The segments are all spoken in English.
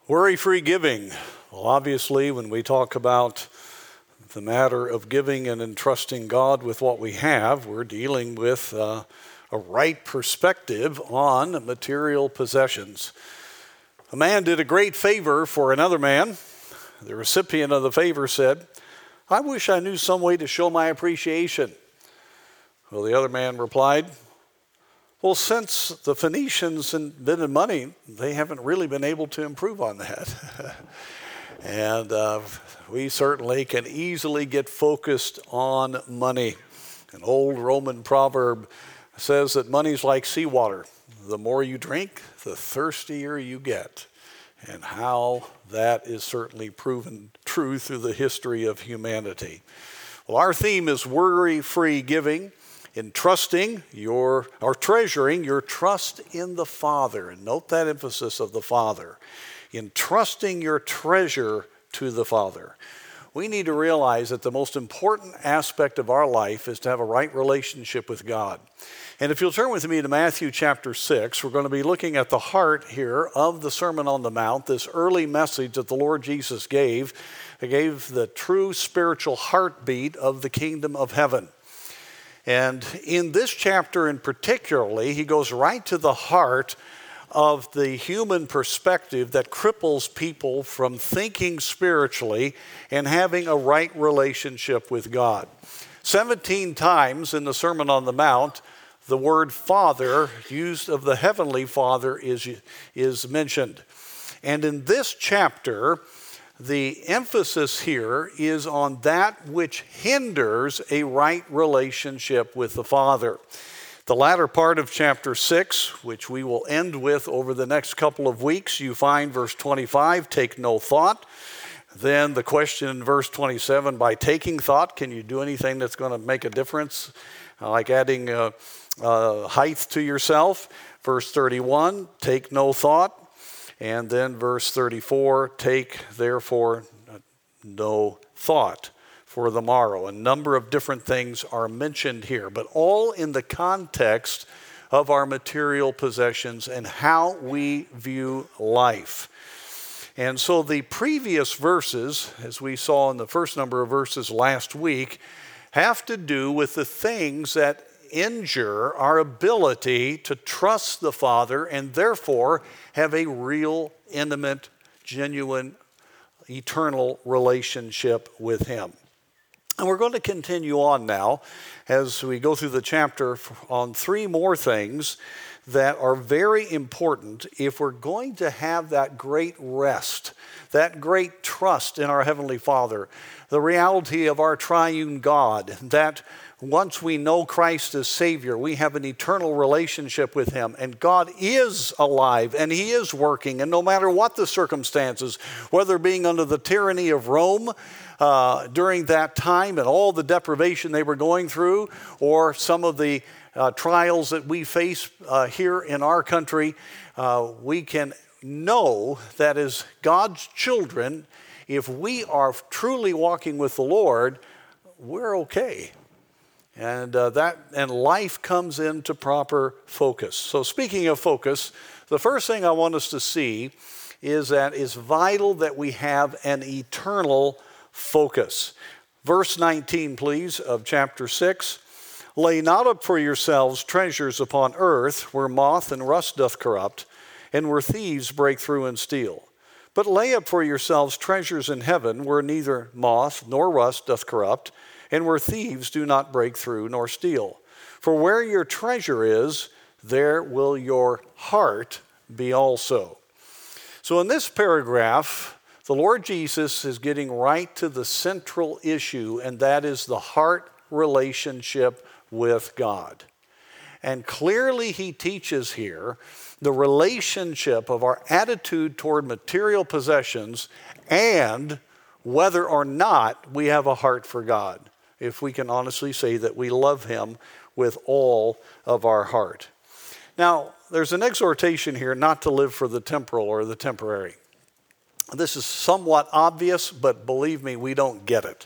Worry-free giving. Well, obviously, when we talk about the matter of giving and entrusting God with what we have, we're dealing with a right perspective on material possessions. A man did a great favor for another man. The recipient of the favor said, "I wish I knew some way to show my appreciation." Well, the other man replied, "Well, since the Phoenicians invented money, they haven't really been able to improve on that." And we certainly can easily get focused on money. An old Roman proverb says that money's like seawater. The more you drink, the thirstier you get. And how that is certainly proven true through the history of humanity. Well, our theme is worry-free giving. Entrusting or treasuring your trust in the Father. And note that emphasis of the Father. Entrusting your treasure to the Father. We need to realize that the most important aspect of our life is to have a right relationship with God. And if you'll turn with me to Matthew chapter 6, we're going to be looking at the heart here of the Sermon on the Mount, this early message that the Lord Jesus gave. He gave the true spiritual heartbeat of the kingdom of heaven. And in this chapter in particularly, he goes right to the heart of the human perspective that cripples people from thinking spiritually and having a right relationship with God. 17 times in the Sermon on the Mount, the word Father, used of the Heavenly Father, is mentioned. And in this chapter, the emphasis here is on that which hinders a right relationship with the Father. The latter part of chapter 6, which we will end with over the next couple of weeks, you find verse 25, take no thought. Then the question in verse 27, by taking thought, can you do anything that's going to make a difference? Like adding height to yourself. Verse 31, take no thought. And then verse 34, take therefore no thought for the morrow. A number of different things are mentioned here, but all in the context of our material possessions and how we view life. And so the previous verses, as we saw in the first number of verses last week, have to do with the things that injure our ability to trust the Father and therefore have a real, intimate, genuine, eternal relationship with Him. And we're going to continue on now as we go through the chapter on three more things that are very important if we're going to have that great rest, that great trust in our Heavenly Father, the reality of our triune God, that once we know Christ as Savior, we have an eternal relationship with Him, and God is alive, and He is working, and no matter what the circumstances, whether being under the tyranny of Rome during that time and all the deprivation they were going through, or some of the trials that we face here in our country, we can know that as God's children, if we are truly walking with the Lord, we're okay. And life comes into proper focus. So speaking of focus, the first thing I want us to see is that it's vital that we have an eternal focus. Verse 19, please, of chapter 6. Lay not up for yourselves treasures upon earth, where moth and rust doth corrupt, and where thieves break through and steal. But lay up for yourselves treasures in heaven, where neither moth nor rust doth corrupt, and where thieves do not break through nor steal. For where your treasure is, there will your heart be also. So in this paragraph, the Lord Jesus is getting right to the central issue, and that is the heart relationship with God. And clearly He teaches here the relationship of our attitude toward material possessions and whether or not we have a heart for God, if we can honestly say that we love Him with all of our heart. Now, there's an exhortation here not to live for the temporal or the temporary. This is somewhat obvious, but believe me, we don't get it.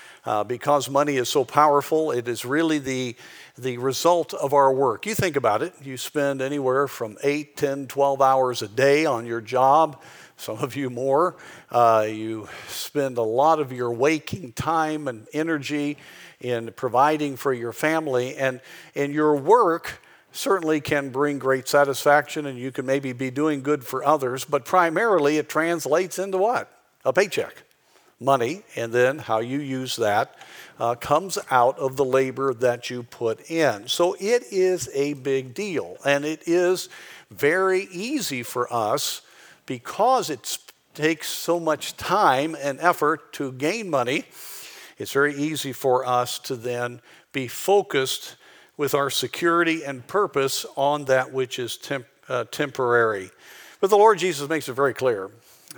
Because money is so powerful, it is really the result of our work. You think about it. You spend anywhere from 8, 10, 12 hours a day on your job. Some of you more. You spend a lot of your waking time and energy in providing for your family, and your work certainly can bring great satisfaction, and you can maybe be doing good for others, but primarily it translates into what? A paycheck, money, and then how you use that comes out of the labor that you put in. So it is a big deal, and it is very easy for us because it takes so much time and effort to gain money. It's very easy for us to then be focused with our security and purpose on that which is temporary. But the Lord Jesus makes it very clear.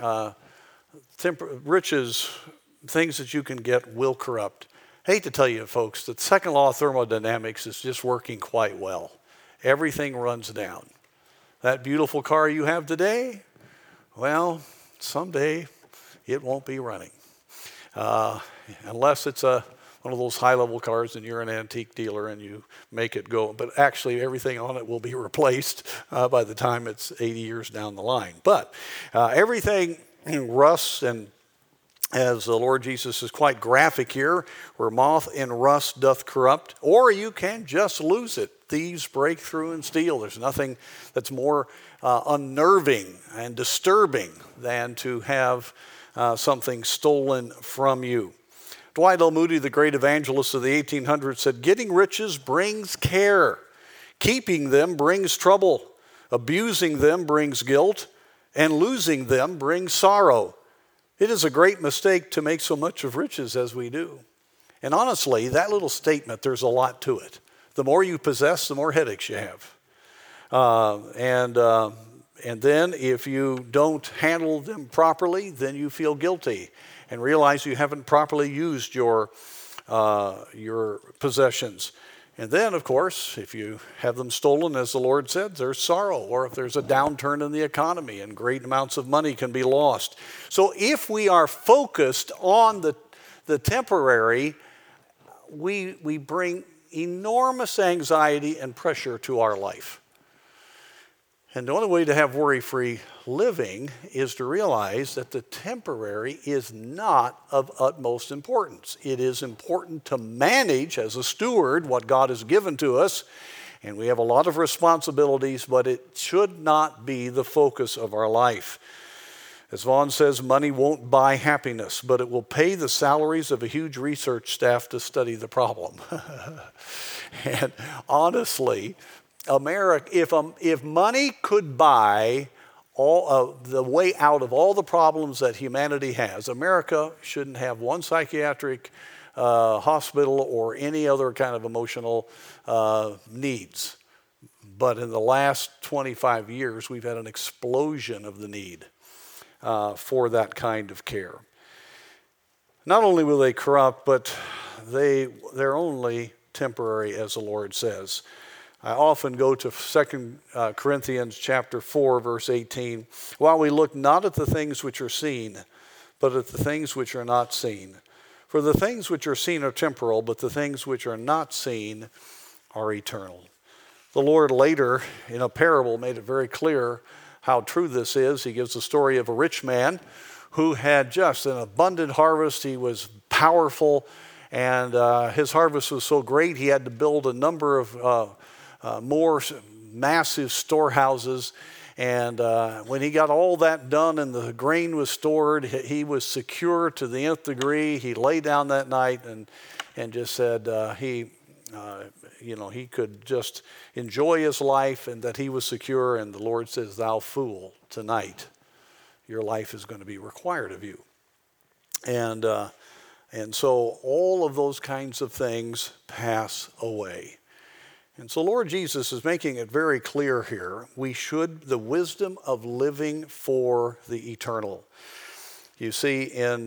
Riches, things that you can get, will corrupt. I hate to tell you, folks, that the second law of thermodynamics is just working quite well. Everything runs down. That beautiful car you have today, well, someday it won't be running. Unless it's one of those high-level cars and you're an antique dealer and you make it go. But actually, everything on it will be replaced by the time it's 80 years down the line. But everything rusts, and as the Lord Jesus is quite graphic here, where moth and rust doth corrupt, or you can just lose it. Thieves break through and steal. There's nothing that's more unnerving and disturbing than to have something stolen from you. Dwight L. Moody, the great evangelist of the 1800s, said, "Getting riches brings care. Keeping them brings trouble. Abusing them brings guilt. And losing them brings sorrow. It is a great mistake to make so much of riches as we do." And honestly, that little statement, there's a lot to it. The more you possess, the more headaches you have. And then if you don't handle them properly, then you feel guilty and realize you haven't properly used your possessions. And then, of course, if you have them stolen, as the Lord said, there's sorrow, or if there's a downturn in the economy and great amounts of money can be lost. So if we are focused on the temporary, we bring enormous anxiety and pressure to our life. And the only way to have worry-free living is to realize that the temporary is not of utmost importance. It is important to manage as a steward what God has given to us, and we have a lot of responsibilities, but it should not be the focus of our life. As Vaughn says, money won't buy happiness, but it will pay the salaries of a huge research staff to study the problem. And honestly, America, if money could buy all the way out of all the problems that humanity has, America shouldn't have one psychiatric hospital or any other kind of emotional needs. But in the last 25 years, we've had an explosion of the need for that kind of care. Not only will they corrupt, but they're only temporary, as the Lord says. I often go to 2 Corinthians chapter 4, verse 18. "While we look not at the things which are seen, but at the things which are not seen. For the things which are seen are temporal, but the things which are not seen are eternal." The Lord later, in a parable, made it very clear how true this is. He gives the story of a rich man who had just an abundant harvest. He was powerful, and his harvest was so great he had to build a number of more massive storehouses. And when he got all that done and the grain was stored, he was secure to the nth degree. He lay down that night and just said he could just enjoy his life and that he was secure. And the Lord says, "Thou fool, tonight your life is going to be required of you." And so all of those kinds of things pass away. And so Lord Jesus is making it very clear here. The wisdom of living for the eternal. You see in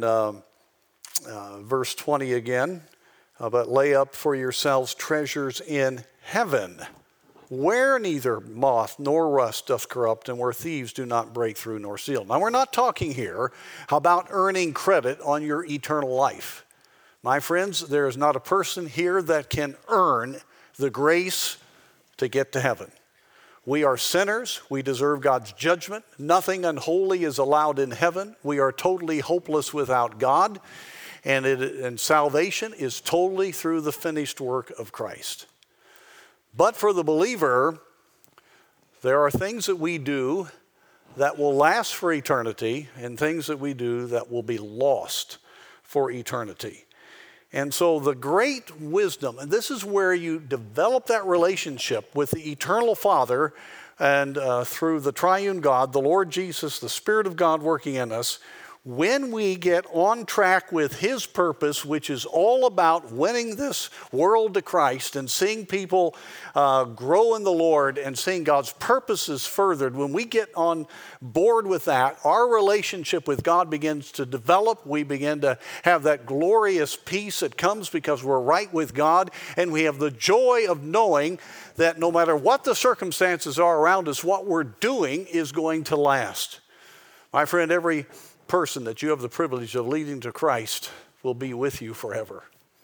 verse 20 again, "But lay up for yourselves treasures in heaven, where neither moth nor rust doth corrupt, and where thieves do not break through nor steal." Now we're not talking here about earning credit on your eternal life. My friends, there is not a person here that can earn the grace to get to heaven. We are sinners. We deserve God's judgment. Nothing unholy is allowed in heaven. We are totally hopeless without God. And salvation is totally through the finished work of Christ. But for the believer, there are things that we do that will last for eternity and things that we do that will be lost for eternity. And so the great wisdom, and this is where you develop that relationship with the eternal Father and through the triune God, the Lord Jesus, the Spirit of God working in us, when we get on track with His purpose, which is all about winning this world to Christ and seeing people grow in the Lord and seeing God's purposes furthered, when we get on board with that, our relationship with God begins to develop. We begin to have that glorious peace that comes because we're right with God, and we have the joy of knowing that no matter what the circumstances are around us, what we're doing is going to last. My friend, every person that you have the privilege of leading to Christ will be with you forever.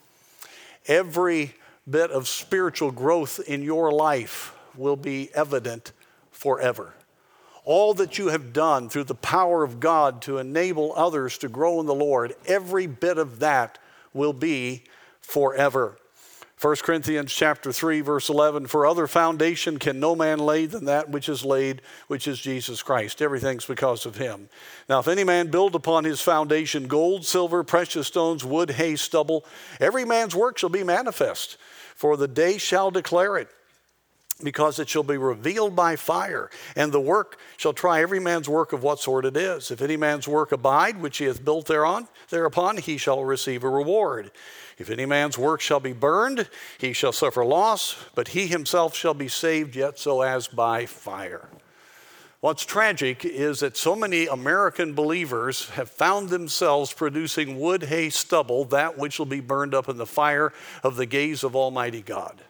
Every bit of spiritual growth in your life will be evident forever. All that you have done through the power of God to enable others to grow in the Lord, every bit of that will be forever. 1 Corinthians chapter 3, verse 11, for other foundation can no man lay than that which is laid, which is Jesus Christ. Everything's because of Him. Now, if any man build upon his foundation gold, silver, precious stones, wood, hay, stubble, every man's work shall be manifest, for the day shall declare it, because it shall be revealed by fire, and the work shall try every man's work of what sort it is. If any man's work abide, which he hath built thereupon, he shall receive a reward. If any man's work shall be burned, he shall suffer loss, but he himself shall be saved, yet so as by fire. What's tragic is that so many American believers have found themselves producing wood, hay, stubble, that which will be burned up in the fire of the gaze of Almighty God.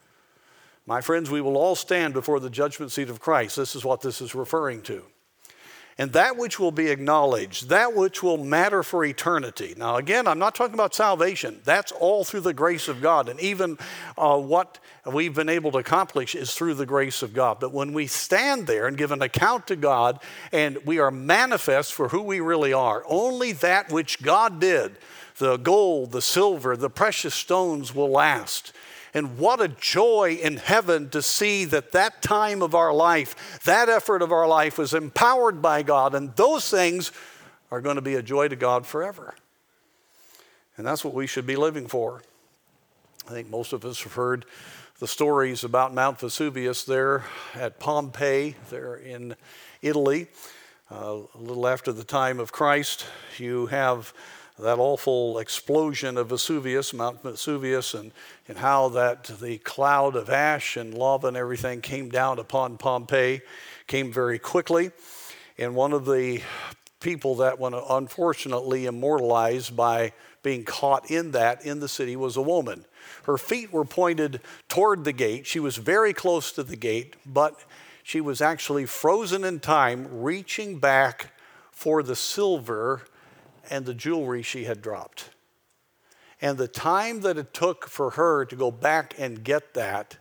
My friends, we will all stand before the judgment seat of Christ. This is what this is referring to. And that which will be acknowledged, that which will matter for eternity. Now again, I'm not talking about salvation. That's all through the grace of God. And even what we've been able to accomplish is through the grace of God. But when we stand there and give an account to God and we are manifest for who we really are, only that which God did, the gold, the silver, the precious stones will last. And what a joy in heaven to see that that time of our life, that effort of our life was empowered by God. And those things are going to be a joy to God forever. And that's what we should be living for. I think most of us have heard the stories about Mount Vesuvius there at Pompeii, there in Italy. A little after the time of Christ, you have that awful explosion of Vesuvius, Mount Vesuvius, and how that the cloud of ash and lava and everything came down upon Pompeii, came very quickly. And one of the people that was unfortunately immortalized by being caught in the city was a woman. Her feet were pointed toward the gate. She was very close to the gate, but she was actually frozen in time, reaching back for the silver and the jewelry she had dropped. And the time that it took for her to go back and get that,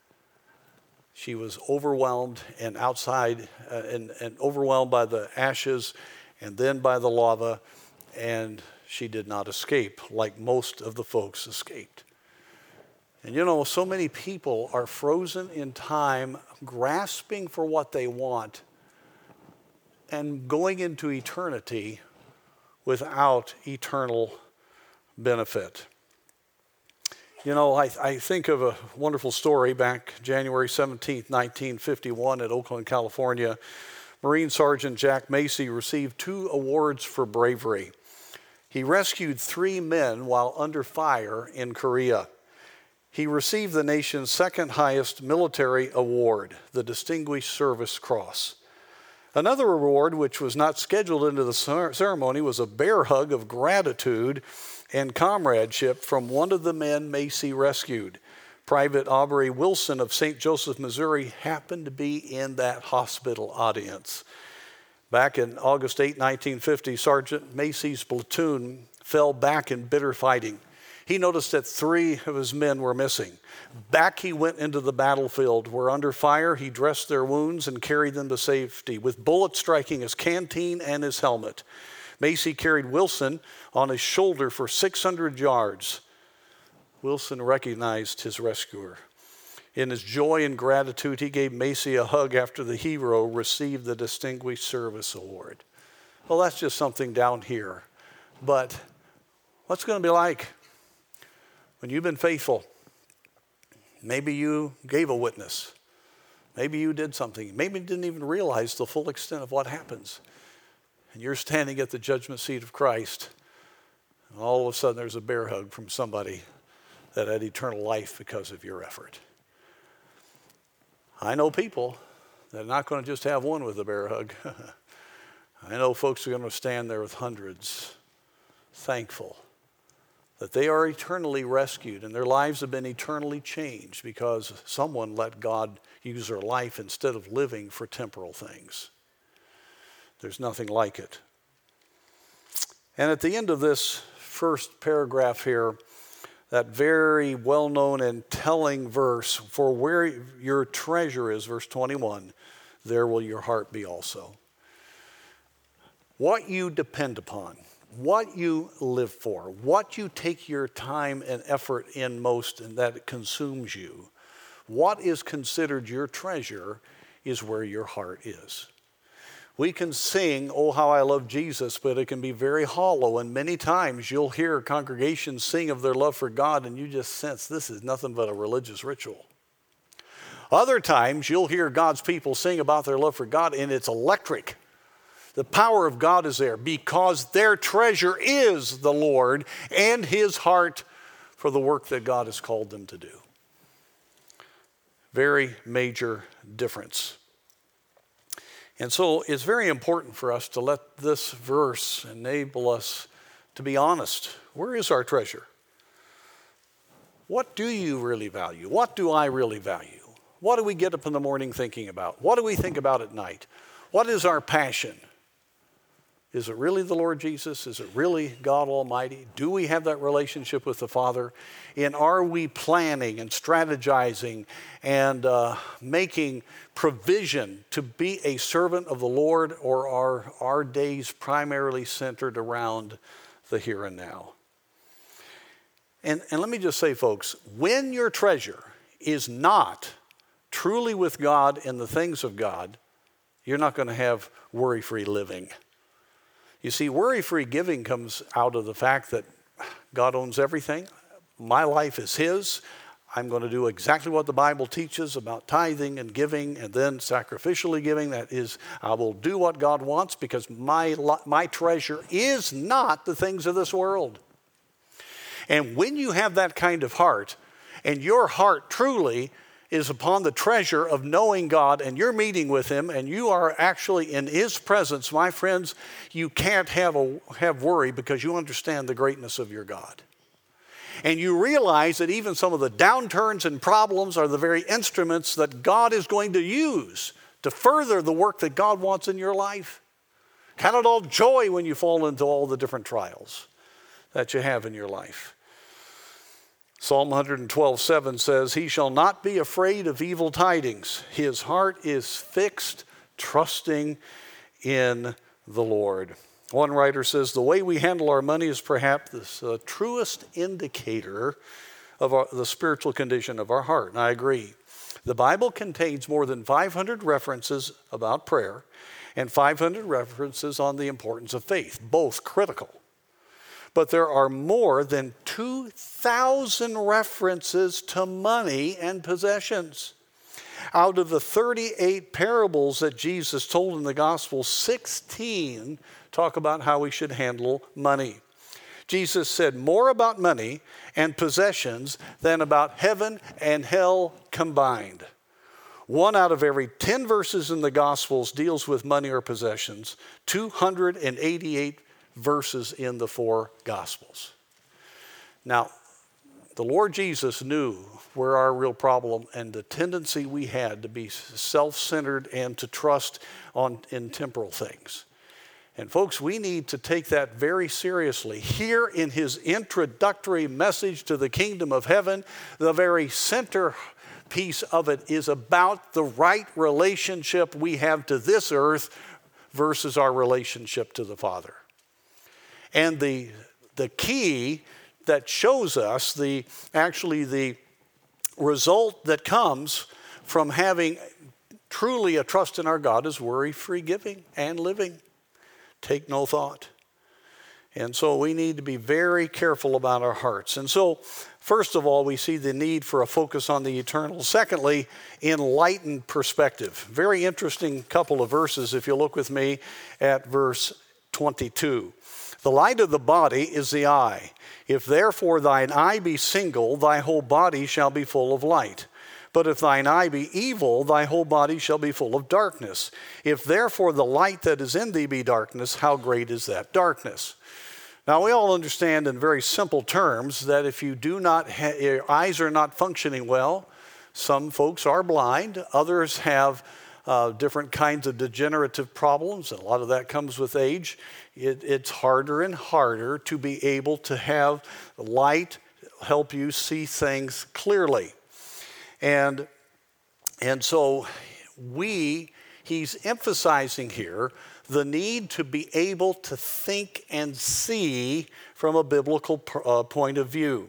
she was overwhelmed and outside and overwhelmed by the ashes and then by the lava, and she did not escape like most of the folks escaped. And you know, so many people are frozen in time, grasping for what they want and going into eternity without eternal benefit. You know, I think of a wonderful story back January 17th, 1951 at Oakland, California. Marine Sergeant Jack Macy received 2 awards for bravery. He rescued 3 men while under fire in Korea. He received the nation's second highest military award, the Distinguished Service Cross. Another award, which was not scheduled into the ceremony, was a bear hug of gratitude and comradeship from one of the men Macy rescued. Private Aubrey Wilson of St. Joseph, Missouri, happened to be in that hospital audience. Back in August 8, 1950, Sergeant Macy's platoon fell back in bitter fighting. He noticed that 3 of his men were missing. Back he went into the battlefield, where under fire he dressed their wounds and carried them to safety, with bullets striking his canteen and his helmet. Macy carried Wilson on his shoulder for 600 yards. Wilson recognized his rescuer. In his joy and gratitude, he gave Macy a hug after the hero received the Distinguished Service Award. Well, that's just something down here. But what's it going to be like when you've been faithful? Maybe you gave a witness. Maybe you did something. Maybe you didn't even realize the full extent of what happens. And you're standing at the judgment seat of Christ, and all of a sudden there's a bear hug from somebody that had eternal life because of your effort. I know people that are not going to just have one with a bear hug. I know folks are going to stand there with hundreds, thankful that they are eternally rescued and their lives have been eternally changed because someone let God use their life instead of living for temporal things. There's nothing like it. And at the end of this first paragraph here, that very well-known and telling verse, for where your treasure is, verse 21, there will your heart be also. What you depend upon, what you live for, what you take your time and effort in most and that it consumes you, what is considered your treasure is where your heart is. We can sing, "Oh, how I love Jesus," but it can be very hollow. And many times you'll hear congregations sing of their love for God and you just sense this is nothing but a religious ritual. Other times you'll hear God's people sing about their love for God and it's electric. The power of God is there because their treasure is the Lord and His heart for the work that God has called them to do. Very major difference. And so it's very important for us to let this verse enable us to be honest. Where is our treasure? What do you really value? What do I really value? What do we get up in the morning thinking about? What do we think about at night? What is our passion? Is it really the Lord Jesus? Is it really God Almighty? Do we have that relationship with the Father? And are we planning and strategizing and making provision to be a servant of the Lord, or are our days primarily centered around the here and now? And let me just say, folks, when your treasure is not truly with God and the things of God, you're not going to have worry-free living. You see, worry-free giving comes out of the fact that God owns everything. My life is His. I'm going to do exactly what the Bible teaches about tithing and giving and then sacrificially giving. That is, I will do what God wants because my treasure is not the things of this world. And when you have that kind of heart, and your heart truly is upon the treasure of knowing God and you're meeting with Him and you are actually in His presence, my friends, you can't have worry because you understand the greatness of your God. And you realize that even some of the downturns and problems are the very instruments that God is going to use to further the work that God wants in your life. Count it all joy when you fall into all the different trials that you have in your life. Psalm 112:7 says, "He shall not be afraid of evil tidings. His heart is fixed, trusting in the Lord." One writer says, "The way we handle our money is perhaps the truest indicator of the spiritual condition of our heart." And I agree. The Bible contains more than 500 references about prayer and 500 references on the importance of faith, both critical. But there are more than 2,000 references to money and possessions. Out of the 38 parables that Jesus told in the gospel, 16 talk about how we should handle money. Jesus said more about money and possessions than about heaven and hell combined. 1 out of every 10 verses in the Gospels deals with money or possessions. 288 verses in the 4 Gospels. Now, the Lord Jesus knew where our real problem and the tendency we had to be self-centered and to trust in temporal things. And folks, we need to take that very seriously. Here in his introductory message to the kingdom of heaven, the very center piece of it is about the right relationship we have to this earth versus our relationship to the Father. And the key that shows us the result that comes from having truly a trust in our God is worry-free giving and living. Take no thought. And so we need to be very careful about our hearts. And so, first of all, we see the need for a focus on the eternal. Secondly, enlightened perspective. Very interesting couple of verses if you look with me at verse 22. The light of the body is the eye. If therefore thine eye be single, thy whole body shall be full of light. But if thine eye be evil, thy whole body shall be full of darkness. If therefore the light that is in thee be darkness, how great is that darkness? Now we all understand in very simple terms that if you do not, your eyes are not functioning well, some folks are blind, others have different kinds of degenerative problems, and a lot of that comes with age. It's harder and harder to be able to have light help you see things clearly. And so he's emphasizing here the need to be able to think and see from a biblical point of view.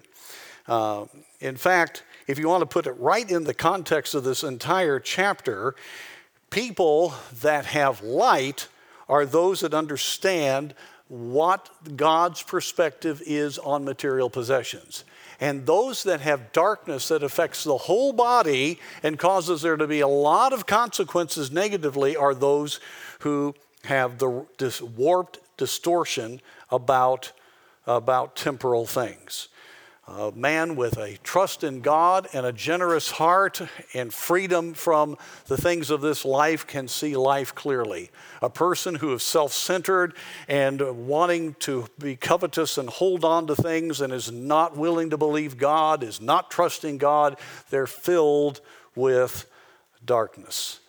In fact, if you want to put it right in the context of this entire chapter, people that have light are those that understand what God's perspective is on material possessions. And those that have darkness that affects the whole body and causes there to be a lot of consequences negatively are those who have this warped distortion about temporal things. A man with a trust in God and a generous heart and freedom from the things of this life can see life clearly. A person who is self-centered and wanting to be covetous and hold on to things and is not willing to believe God, is not trusting God, they're filled with darkness.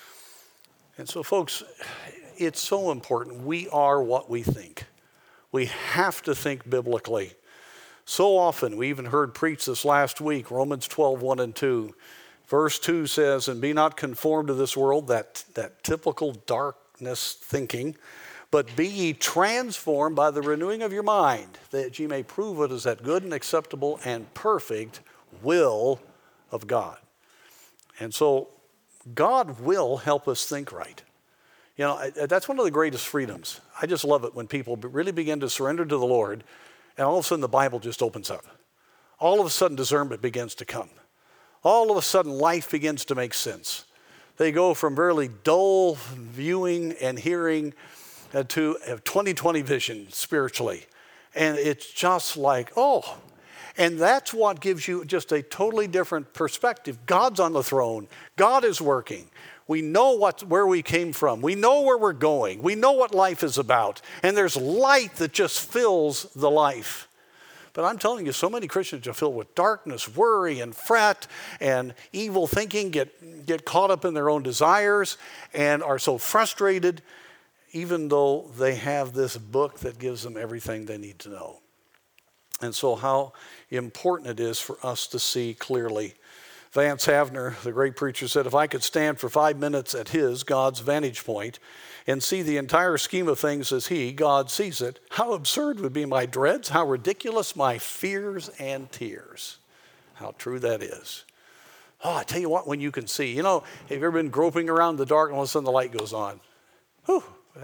And so, folks, it's so important. We are what we think. We have to think biblically. So often, we even heard preached this last week, Romans 12, 1 and 2. Verse 2 says, and be not conformed to this world, that typical darkness thinking, but be ye transformed by the renewing of your mind, that ye may prove what is that good and acceptable and perfect will of God. And so, God will help us think right. You know, that's one of the greatest freedoms. I just love it when people really begin to surrender to the Lord, and all of a sudden the Bible just opens up. All of a sudden discernment begins to come. All of a sudden life begins to make sense. They go from really dull viewing and hearing to a 20/20 vision spiritually. And it's just like, oh. And that's what gives you just a totally different perspective. God's on the throne. God is working. We know where we came from. We know where we're going. We know what life is about. And there's light that just fills the life. But I'm telling you, so many Christians are filled with darkness, worry, and fret, and evil thinking, get caught up in their own desires, and are so frustrated, even though they have this book that gives them everything they need to know. And so how important it is for us to see clearly. Vance Havner, the great preacher, said, if I could stand for 5 minutes at God's vantage point, and see the entire scheme of things as God sees it, how absurd would be my dreads, how ridiculous my fears and tears. How true that is. Oh, I tell you what, when you can see, have you ever been groping around the dark and all of a sudden the light goes on? Whew,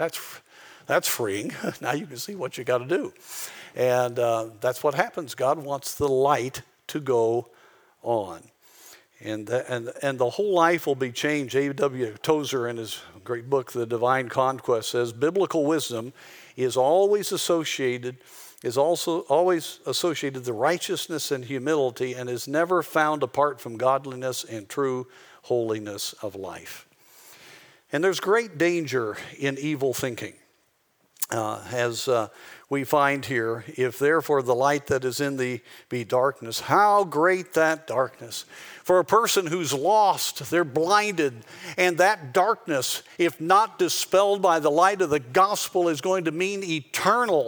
that's freeing. Now you can see what you got to do. And that's what happens. God wants the light to go on. And the whole life will be changed. A.W. Tozer, in his great book, The Divine Conquest, says, biblical wisdom is always associated the righteousness and humility, and is never found apart from godliness and true holiness of life. And there's great danger in evil thinking. as we find here, if therefore the light that is in thee be darkness, how great that darkness. For a person who's lost, they're blinded, and that darkness, if not dispelled by the light of the gospel, is going to mean eternal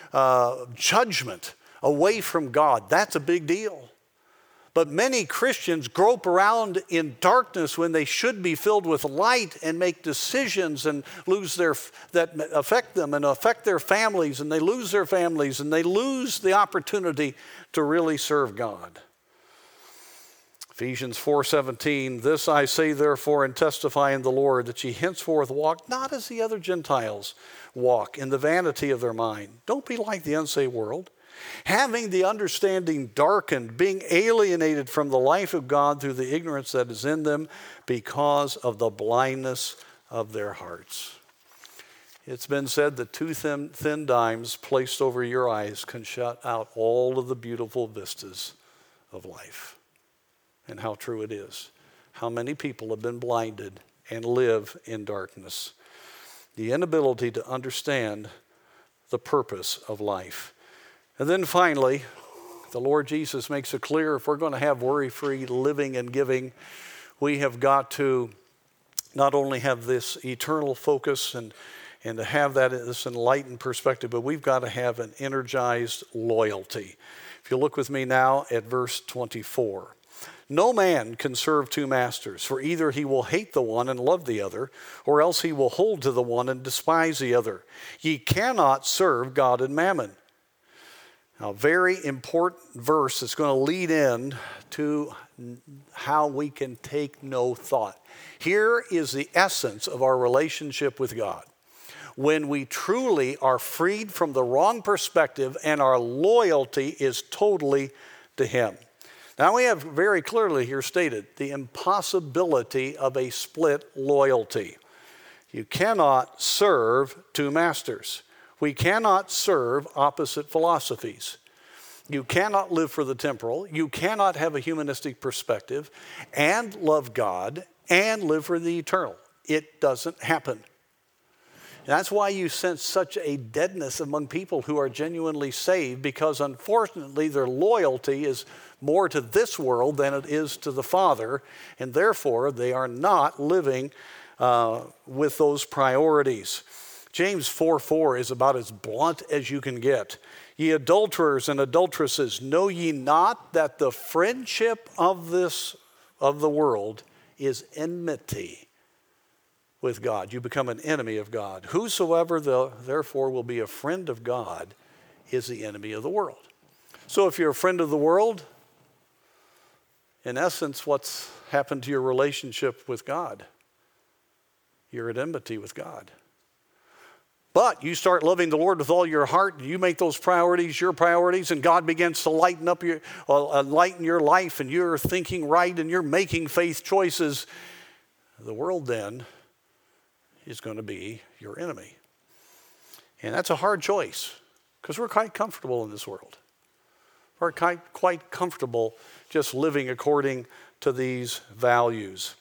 judgment away from God. That's a big deal. But many Christians grope around in darkness when they should be filled with light and make decisions and that affect them and affect their families, and they lose their families, and they lose the opportunity to really serve God. Ephesians 4:17, this I say therefore and testify in the Lord, that ye henceforth walk not as the other Gentiles walk, in the vanity of their mind. Don't be like the unsaved world, having the understanding darkened, being alienated from the life of God through the ignorance that is in them because of the blindness of their hearts. It's been said that two thin dimes placed over your eyes can shut out all of the beautiful vistas of life. And how true it is. How many people have been blinded and live in darkness. The inability to understand the purpose of life. And then finally, the Lord Jesus makes it clear, if we're going to have worry-free living and giving, we have got to not only have this eternal focus and to have this enlightened perspective, but we've got to have an energized loyalty. If you look with me now at verse 24. No man can serve two masters, for either he will hate the one and love the other, or else he will hold to the one and despise the other. Ye cannot serve God and mammon. Now, a very important verse that's going to lead in to how we can take no thought. Here is the essence of our relationship with God. When we truly are freed from the wrong perspective and our loyalty is totally to Him. Now we have very clearly here stated the impossibility of a split loyalty. You cannot serve two masters. We cannot serve opposite philosophies. You cannot live for the temporal. You cannot have a humanistic perspective and love God and live for the eternal. It doesn't happen. That's why you sense such a deadness among people who are genuinely saved, because unfortunately their loyalty is more to this world than it is to the Father, and therefore they are not living with those priorities. James 4:4 is about as blunt as you can get. Ye adulterers and adulteresses, know ye not that the friendship of the world is enmity with God? You become an enemy of God. Whosoever therefore will be a friend of God is the enemy of the world. So if you're a friend of the world, in essence, what's happened to your relationship with God? You're at enmity with God. But you start loving the Lord with all your heart, and you make those priorities your priorities, and God begins to lighten your life, and you're thinking right, and you're making faith choices. The world then is going to be your enemy. And that's a hard choice, because we're quite comfortable in this world. We're quite comfortable just living according to these values.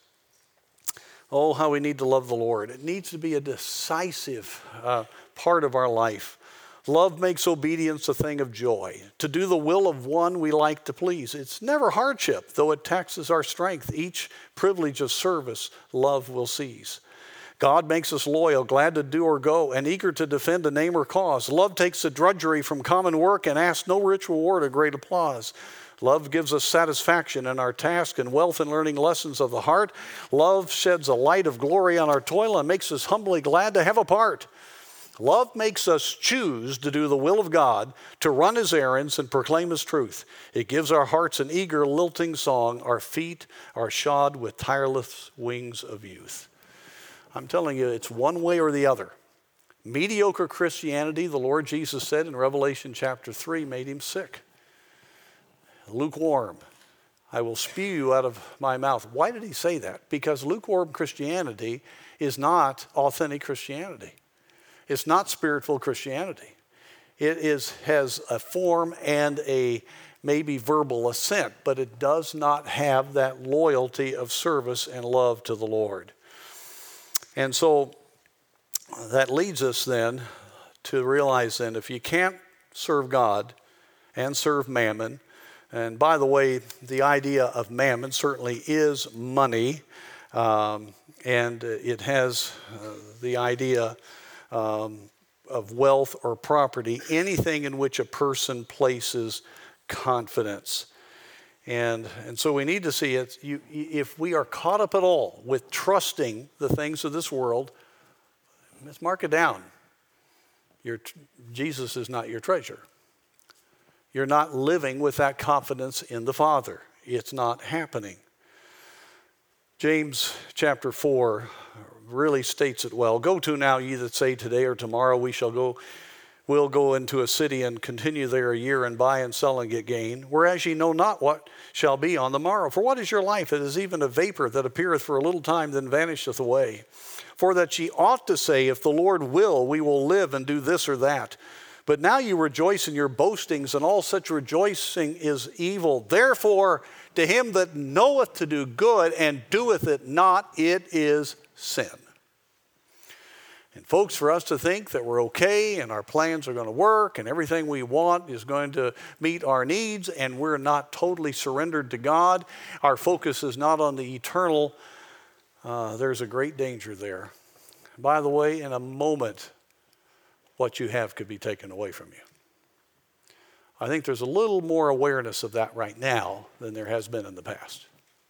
Oh, how we need to love the Lord. It needs to be a decisive part of our life. Love makes obedience a thing of joy. To do the will of one we like to please. It's never hardship, though it taxes our strength. Each privilege of service, love will seize. God makes us loyal, glad to do or go, and eager to defend a name or cause. Love takes the drudgery from common work and asks no rich reward or great applause. Love gives us satisfaction in our task and wealth in learning lessons of the heart. Love sheds a light of glory on our toil and makes us humbly glad to have a part. Love makes us choose to do the will of God, to run His errands and proclaim His truth. It gives our hearts an eager, lilting song. Our feet are shod with tireless wings of youth. I'm telling you, it's one way or the other. Mediocre Christianity, the Lord Jesus said in Revelation chapter 3, made Him sick. Lukewarm, I will spew you out of my mouth. Why did He say that? Because lukewarm Christianity is not authentic Christianity. It's not spiritual Christianity. It has a form and a maybe verbal assent, but it does not have that loyalty of service and love to the Lord. And so that leads us then to realize then if you can't serve God and serve mammon, and by the way, the idea of mammon certainly is money, and it has the idea of wealth or property, anything in which a person places confidence. And so we need to see it. If we are caught up at all with trusting the things of this world, let's mark it down. Jesus is not your treasure. You're not living with that confidence in the Father. It's not happening. James chapter 4 really states it well. Go to now, ye that say today or tomorrow we'll go into a city and continue there a year and buy and sell and get gain, whereas ye know not what shall be on the morrow. For what is your life? It is even a vapor that appeareth for a little time, then vanisheth away. For that ye ought to say, if the Lord will, we will live and do this or that. But now you rejoice in your boastings, and all such rejoicing is evil. Therefore, to him that knoweth to do good and doeth it not, it is sin. And folks, for us to think that we're okay and our plans are going to work and everything we want is going to meet our needs and we're not totally surrendered to God, our focus is not on the eternal, there's a great danger there. By the way, in a moment, what you have could be taken away from you. I think there's a little more awareness of that right now than there has been in the past.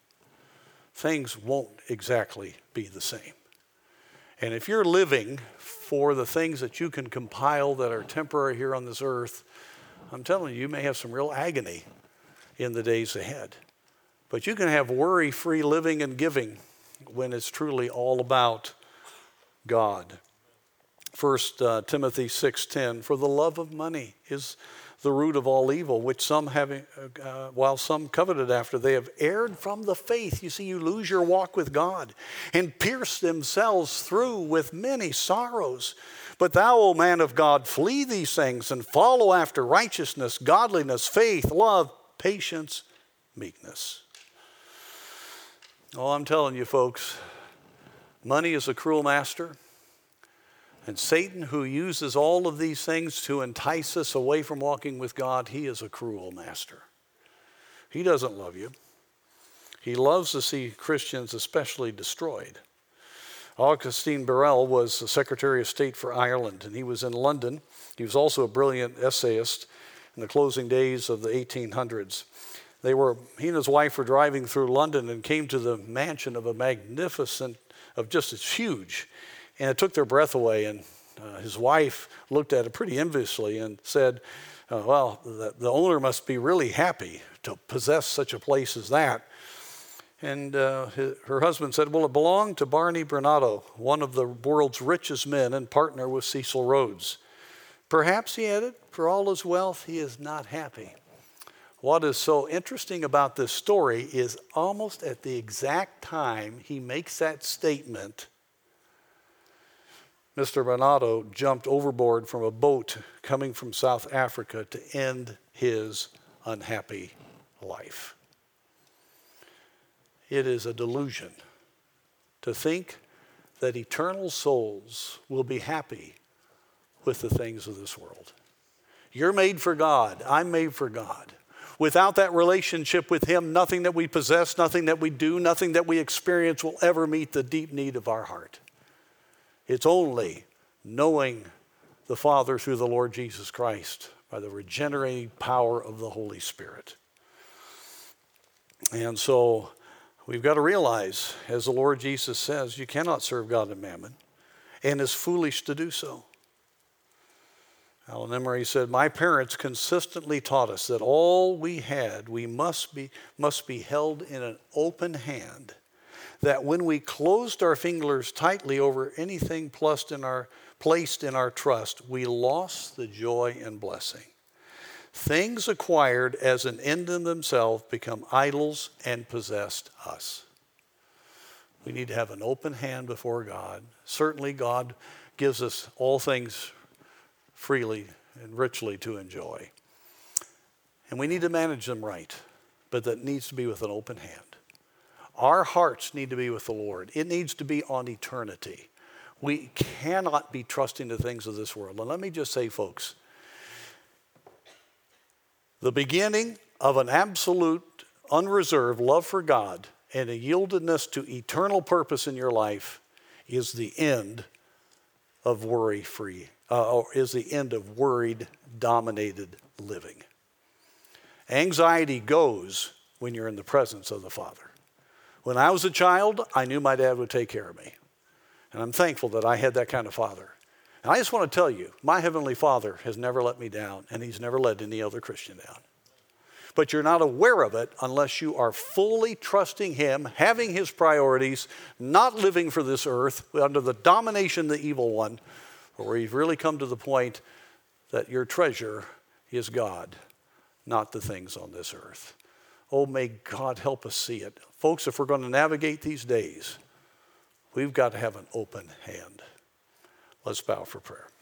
Things won't exactly be the same. And if you're living for the things that you can compile that are temporary here on this earth, I'm telling you, you may have some real agony in the days ahead. But you can have worry-free living and giving when it's truly all about God. 1 Timothy 6:10, for the love of money is the root of all evil, which some having, while some coveted after, they have erred from the faith. You see, you lose your walk with God and pierce themselves through with many sorrows. But thou, O man of God, flee these things and follow after righteousness, godliness, faith, love, patience, meekness. Oh, I'm telling you, folks, money is a cruel master. And Satan, who uses all of these things to entice us away from walking with God, he is a cruel master. He doesn't love you. He loves to see Christians especially destroyed. Augustine Birrell was the Secretary of State for Ireland, and he was in London. He was also a brilliant essayist in the closing days of the 1800s. He and his wife were driving through London and came to the mansion of a magnificent, it's huge. And it took their breath away, and his wife looked at it pretty enviously and said, well, the owner must be really happy to possess such a place as that. And her husband said, well, it belonged to Barney Bernardo, one of the world's richest men and partner with Cecil Rhodes. Perhaps, he added, for all his wealth, he is not happy. What is so interesting about this story is almost at the exact time he makes that statement, Mr. Bernardo jumped overboard from a boat coming from South Africa to end his unhappy life. It is a delusion to think that eternal souls will be happy with the things of this world. You're made for God. I'm made for God. Without that relationship with him, nothing that we possess, nothing that we do, nothing that we experience will ever meet the deep need of our heart. It's only knowing the Father through the Lord Jesus Christ by the regenerating power of the Holy Spirit. And so we've got to realize, as the Lord Jesus says, you cannot serve God and mammon, and it's foolish to do so. Alan Emery said, my parents consistently taught us that all we had, we must be held in an open hand, that when we closed our fingers tightly over anything placed in our trust, we lost the joy and blessing. Things acquired as an end in themselves become idols and possessed us. We need to have an open hand before God. Certainly God gives us all things freely and richly to enjoy. And we need to manage them right, but that needs to be with an open hand. Our hearts need to be with the Lord. It needs to be on eternity. We cannot be trusting the things of this world. And let me just say, folks, the beginning of an absolute, unreserved love for God and a yieldedness to eternal purpose in your life is the end of worry-free, or is the end of worried, dominated living. Anxiety goes when you're in the presence of the Father. When I was a child, I knew my dad would take care of me. And I'm thankful that I had that kind of father. And I just want to tell you, my Heavenly Father has never let me down, and He's never let any other Christian down. But you're not aware of it unless you are fully trusting Him, having His priorities, not living for this earth under the domination of the evil one, where you've really come to the point that your treasure is God, not the things on this earth. Oh, may God help us see it. Folks, if we're going to navigate these days, we've got to have an open hand. Let's bow for prayer.